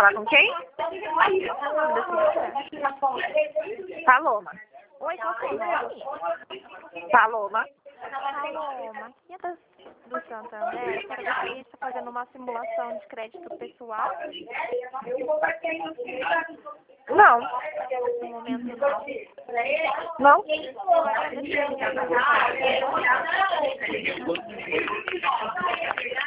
falar com quem? Paloma. Oi, qual é o seu nome? Paloma. Paloma, aqui é do Santander. Quero ver se a gente está fazendo uma simulação de crédito pessoal. Não. No momento, não. Não? Eu agradeço.